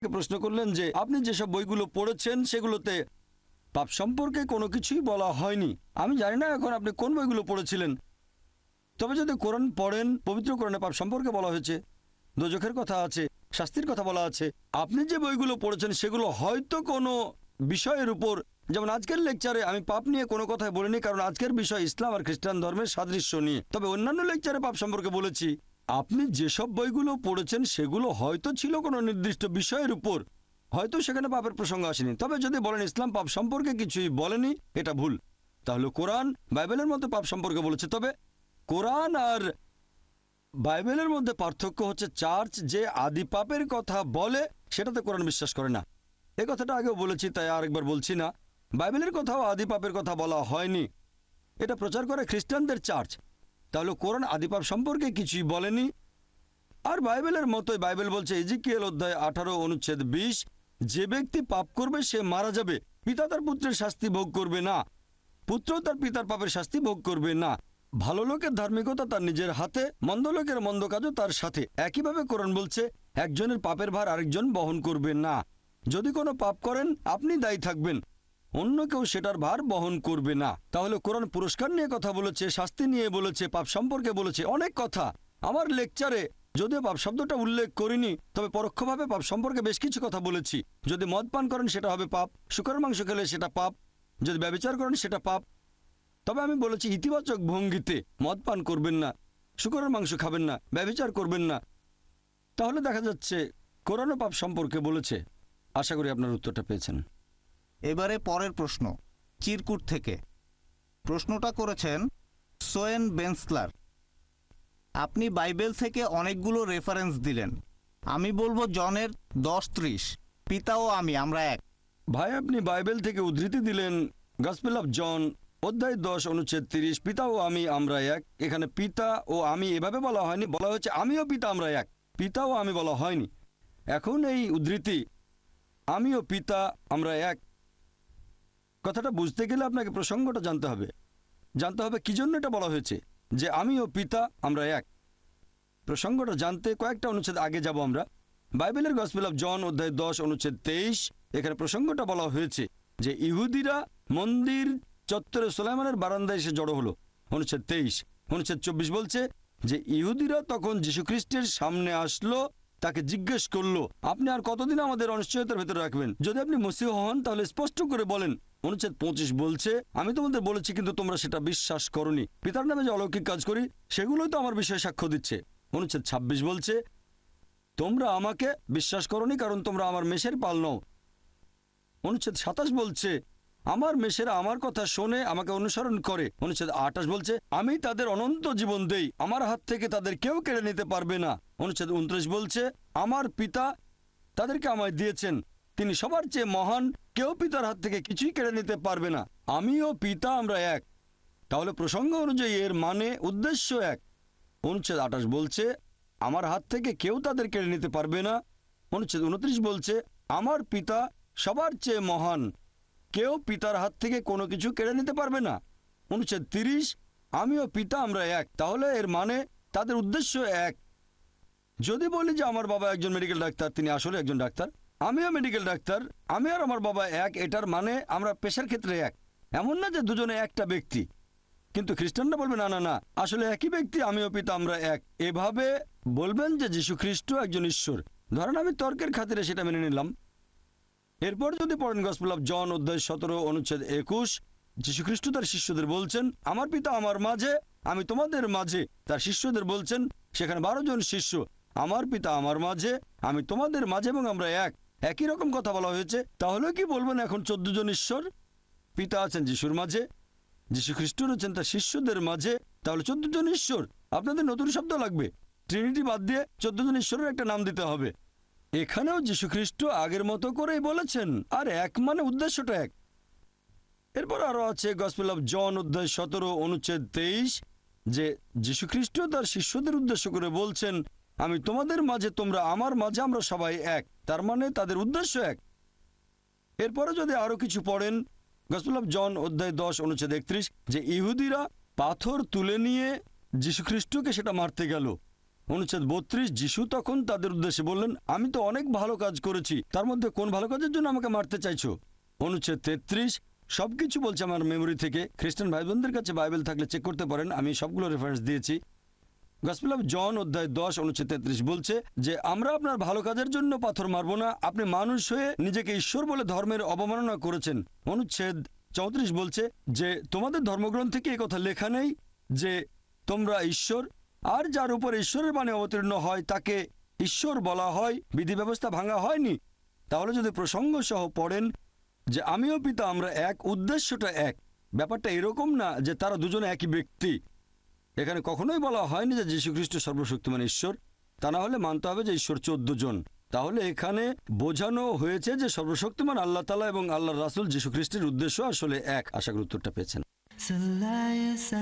প্রশ্ন করলেন যে আপনি যেসব বইগুলো পড়েছেন সেগুলোতে পাপ সম্পর্কে কোনো কিছুই বলা হয়নি। আমি জানি না এখন আপনি কোন বইগুলো পড়েছিলেন, তবে যদি কোরআন পড়েন, পবিত্র কোরআনে পাপ সম্পর্কে বলা হয়েছে, দোজখের কথা আছে, শাস্তির কথা বলা আছে। আপনি যে বইগুলো পড়েছেন সেগুলো হয়তো কোনো বিষয়ের উপর, যেমন আজকের লেকচারে আমি পাপ নিয়ে কোনো কথাই বলিনি, কারণ আজকের বিষয় ইসলাম আর খ্রিস্টান ধর্মের সাদৃশ্য নিয়ে। তবে অন্যান্য লেকচারে পাপ সম্পর্কে বলেছি। আপনি যেসব বইগুলো পড়েছেন সেগুলো হয়তো ছিল কোনো নির্দিষ্ট বিষয়ের উপর, হয়তো সেখানে পাপের প্রসঙ্গ আসেনি। তবে যদি বলেন ইসলাম পাপ সম্পর্কে কিছুই বলেনি, এটা ভুল। তাহলে কোরআন বাইবেলের মধ্যে পাপ সম্পর্কে বলেছে। তবে কোরআন আর বাইবেলের মধ্যে পার্থক্য হচ্ছে চার্চ যে আদি পাপের কথা বলে সেটাতে কোরআন বিশ্বাস করে না। এই কথাটা আগেও বলেছি, তাই আরেকবার বলছি না। বাইবেলের কথাও আদি পাপের কথা বলা হয়নি, এটা প্রচার করে খ্রিস্টানদের চার্চ। তাহলে কোরআন আদি পাপ সম্পর্কে কিছুই বলেনি। আর বাইবেলের মতোই বাইবেল বলছে ইজিকিয়েল অধ্যায় 18 অনুচ্ছেদ 20, যে ব্যক্তি পাপ করবে সে মারা যাবে। পিতা তার পুত্রের শাস্তি ভোগ করবে না, পুত্র তার পিতার পাপের শাস্তি ভোগ করবে না। ভালো লোকের ধার্মিকতা তার নিজের হাতে, মন্দ লোকের মন্দ কাজও তার সাথে। একইভাবে কোরআন বলছে একজনের পাপের ভার আরেকজন বহন করবে না। যদি কোনো পাপ করেন আপনি দায়ী থাকবেন, অন্য কেউ সেটার ভার বহন করবে না। তাহলে কোরআন পুরস্কার নিয়ে কথা বলেছে, শাস্তি নিয়ে বলেছে, পাপ সম্পর্কে বলেছে, অনেক কথা। আমার লেকচারে যদিও পাপ শব্দটা উল্লেখ করিনি, তবে পরোক্ষভাবে পাপ সম্পর্কে বেশ কিছু কথা বলেছি। যদি মদ পান করেন সেটা হবে পাপ, শূকরের মাংস খেলে সেটা পাপ, যদি ব্যভিচার করেন সেটা পাপ। তবে আমি বলেছি ইতিবাচক ভঙ্গিতে, মদ পান করবেন না, শূকরের মাংস খাবেন না, ব্যভিচার করবেন না। তাহলে দেখা যাচ্ছে কোরআনও পাপ সম্পর্কে বলেছে। আশা করি আপনার উত্তরটা পেয়েছেন। এবারে পরের প্রশ্ন চিরকুট থেকে। প্রশ্নটা করেছেন সোয়েন বেন্সলার। আপনি বাইবেল থেকে অনেকগুলো রেফারেন্স দিলেন। আমি বলবো জনের 10:30, পিতা ও আমি আমরা এক। ভাই, আপনি বাইবেল থেকে উদ্ধৃতি দিলেন গসপেল অফ জন অধ্যায় 10 অনুচ্ছেদ 30, পিতা ও আমি আমরা এক। এখানে পিতা ও আমি এভাবে বলা হয়নি, বলা হয়েছে আমি ও পিতা আমরা এক। পিতা ও আমি বলা হয়নি। এখন এই উদ্ধৃতি আমি ও পিতা আমরা এক, কথাটা বুঝতে গেলে আপনাকে প্রসঙ্গটা জানতে হবে। কি জন্য এটা বলা হয়েছে যে আমি ও পিতা আমরা এক। প্রসঙ্গটা জানতে কয়েকটা অনুচ্ছেদ আগে যাব আমরা। বাইবেলের গসপেল অফ জন অধ্যায় 10 অনুচ্ছেদ 23, এখানে প্রসঙ্গটা বলা হয়েছে যে ইহুদিরা মন্দির চত্বরে সুলাইমানের বারান্দায় এসে জড়ো হলো, অনুচ্ছেদ 23। অনুচ্ছেদ 24 বলছে যে ইহুদিরা তখন যীশুখ্রিস্টের সামনে আসলো, তাকে জিজ্ঞেস করলো, আপনি আর কতদিন আমাদের অনিশ্চয়তার ভেতরে রাখবেন? যদি আপনি মসীহ হন তাহলে স্পষ্ট করে বলেন। অনুচ্ছেদ 25 বলছে আমি তোমাদের বলেছি কিন্তু তোমরা সেটা বিশ্বাস করোনি। পিতার নামে যে অলৌকিক কাজ করি সেগুলোই তো আমার বিষয়ে সাক্ষ্য দিচ্ছে। অনুচ্ছেদ 26 বলছে তোমরা আমাকে বিশ্বাস করোনি কারণ তোমরা আমার মেষের পাল নও। অনুচ্ছেদ 27 বলছে আমার মেষেরা আমার কথা শোনে, আমাকে অনুসরণ করে। অনুচ্ছেদ 28 বলছে আমি তাদের অনন্ত জীবন দেই, আমার হাত থেকে তাদের কেউ কেড়ে নিতে পারবে না। অনুচ্ছেদ 29 বলছে আমার পিতা তাদেরকে আমায় দিয়েছেন, তিনি সবার চেয়ে মহান, কেউ পিতার হাত থেকে কিছুই কেড়ে নিতে পারবে না। আমি ও পিতা আমরা এক। তাহলে প্রসঙ্গ অনুযায়ী এর মানে উদ্দেশ্য এক। অনুচ্ছেদ 28 বলছে আমার হাত থেকে কেউ তাদের কেড়ে নিতে পারবে না। অনুচ্ছেদ 29 বলছে আমার পিতা সবার চেয়ে মহান, কেউ পিতার হাত থেকে কোনো কিছু কেড়ে নিতে পারবে না। অনুচ্ছেদ 30 আমি ও পিতা আমরা এক। তাহলে এর মানে তাদের উদ্দেশ্য এক। যদি বলি যে আমার বাবা একজন মেডিকেল ডাক্তার, তিনি আসলে একজন ডাক্তার, আমিও মেডিকেল ডাক্তার, আমি আর আমার বাবা এক, এটার মানে আমরা পেশার ক্ষেত্রে এক। এমন না যে দুজনে একটা ব্যক্তি। কিন্তু খ্রিস্টানরা বলবে না না না, আসলে একই ব্যক্তি, আমি ও পিতা আমরা এক। এভাবে বলবেন যে যীশু খ্রিস্ট একজন ঈশ্বর। ধরেন আমি তর্কের খাতিরে সেটা মেনে নিলাম। এরপর যদি পড়েন গসপেল অফ জন অধ্যায় 17 অনুচ্ছেদ 21, যীশু খ্রিস্ট তার শিষ্যদের বলছেন আমার পিতা আমার মাঝে, আমি তোমাদের মাঝে। তার শিষ্যদের বলছেন, সেখানে 12 জন শিষ্য, আমার পিতা আমার মাঝে, আমি তোমাদের মাঝে এবং আমরা এক। একই রকম কথা বলা হয়েছে। তাহলে কি বলবেন এখন 14 জন ঈশ্বর? পিতা আছেন যিশুর মাঝে, যীশু খ্রিস্ট রয়েছেন তার শিষ্যদের মাঝে, তাহলে 14 জন ঈশ্বর। আপনাদের নতুন শব্দ লাগবে, ট্রিনিটি বাদ দিয়ে 14 জন ঈশ্বরের একটা নাম দিতে হবে। এখানেও যীশু খ্রিস্ট আগের মতো করেই বলেছেন, আর এক মানে উদ্দেশ্যটা এক। এরপর আরো আছে গসপেল অফ জন অধ্যায় 17 অনুচ্ছেদ 23, যে যীশু খ্রিস্ট তার শিষ্যদের উদ্দেশ্য করে বলছেন আমি তোমাদের মাঝে, তোমরা আমার মাঝে, আমরা সবাই এক। তার মানে তাদের উদ্দেশ্য এক। এরপরে যদি আরো কিছু পড়েন গসপেল অফ জন অধ্যায় 10 অনুচ্ছেদ 31, যে ইহুদিরা পাথর তুলে নিয়ে যীশু খ্রিস্টকে সেটা মারতে গেল। অনুচ্ছেদ 32, যিশু তখন তাদের উদ্দেশ্যে বললেন, আমি তো অনেক ভালো কাজ করেছি, তার মধ্যে কোন ভালো কাজের জন্য আমাকে মারতে চাইছো? অনুচ্ছেদ 33, সবকিছু বলছে আমার মেমোরি থেকে। খ্রিস্টান ভাই বোনদের কাছে বাইবেল থাকলে চেক করতে পারেন, আমি সবগুলো রেফারেন্স দিয়েছি। গসপেল অফ জন অধ্যায় 10 অনুচ্ছেদ 33 বলছে যে আমরা আপনার ভালো কাজের জন্য পাথর মারব না, আপনি মানুষ হয়ে নিজেকে ঈশ্বর বলে ধর্মের অবমাননা করেছেন। অনুচ্ছেদ 34 বলছে যে তোমাদের ধর্মগ্রন্থে কি কথা লেখা নেই যে তোমরা ঈশ্বর, আর যার উপর ঈশ্বরের বাণী অবতীর্ণ হয় তাকে ঈশ্বর বলা হয়, বিধি ব্যবস্থা ভাঙা হয়নি। তাহলে যদি প্রসঙ্গ সহ পড়েন যে আমিও পিতা আমরা এক, উদ্দেশ্যটা এক। ব্যাপারটা এরকম না যে তারা দুজনে একই ব্যক্তি। এখানে কখনোই বলা হয়নি যে যীশুখ্রিস্ট সর্বশক্তিমান ঈশ্বর, তা না হলে মানতে হবে যে ঈশ্বর 14 জন। তাহলে এখানে বোঝানো হয়েছে যে সর্বশক্তিমান আল্লাহ তাআলা এবং আল্লাহর রাসূল যীশুখ্রিস্টের উদ্দেশ্য আসলে এক। আশা করি উত্তরটা পেয়েছেন।